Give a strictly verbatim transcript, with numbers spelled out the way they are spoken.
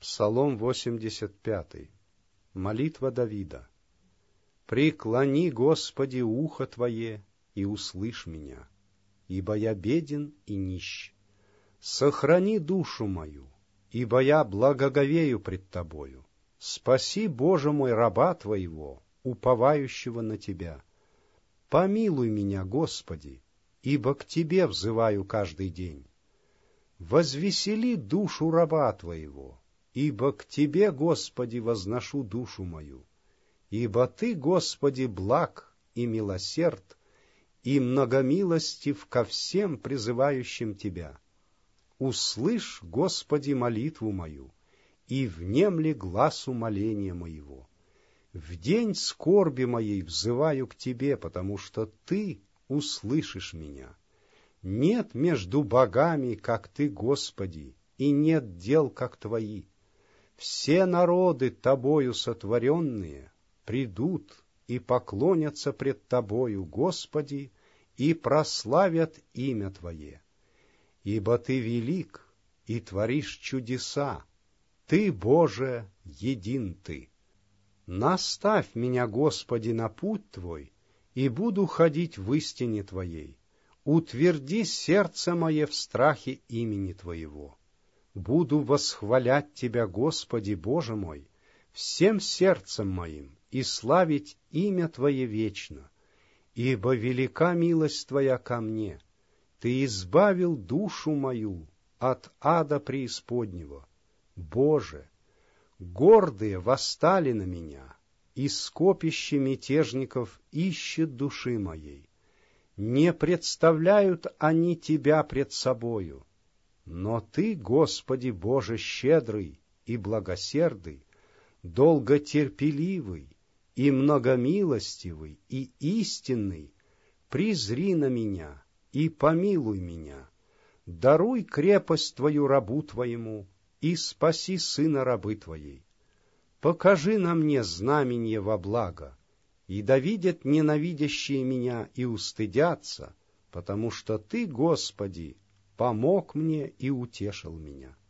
Псалом восемьдесят пятый. Молитва Давида. «Преклони, Господи, ухо Твое, и услышь меня, ибо я беден и нищ. Сохрани душу мою, ибо я благоговею пред Тобою. Спаси, Боже мой, раба Твоего, уповающего на Тебя. Помилуй меня, Господи, ибо к Тебе взываю каждый день. Возвесели душу раба Твоего, ибо к Тебе, Господи, возношу душу мою. Ибо Ты, Господи, благ и милосерд, и многомилостив ко всем призывающим Тебя. Услышь, Господи, молитву мою, и внемли гласу моления моего. В день скорби моей взываю к Тебе, потому что Ты услышишь меня. Нет между богами, как Ты, Господи, и нет дел, как Твои. Все народы Тобою сотворенные придут и поклонятся пред Тобою, Господи, и прославят имя Твое. Ибо Ты велик и творишь чудеса, Ты, Боже, един Ты. Наставь меня, Господи, на путь Твой, и буду ходить в истине Твоей. Утверди сердце мое в страхе имени Твоего. Буду восхвалять Тебя, Господи, Боже мой, всем сердцем моим, и славить имя Твое вечно. Ибо велика милость Твоя ко мне. Ты избавил душу мою от ада преисподнего. Боже, гордые восстали на меня, и скопище мятежников ищет души моей. Не представляют они Тебя пред собою. Но Ты, Господи Боже, щедрый и благосердый, долготерпеливый и многомилостивый и истинный, призри на меня и помилуй меня. Даруй крепость Твою рабу Твоему и спаси сына рабы Твоей. Покажи на мне знаменье во благо, и да видят ненавидящие меня и устыдятся, потому что Ты, Господи, помог мне и утешил меня.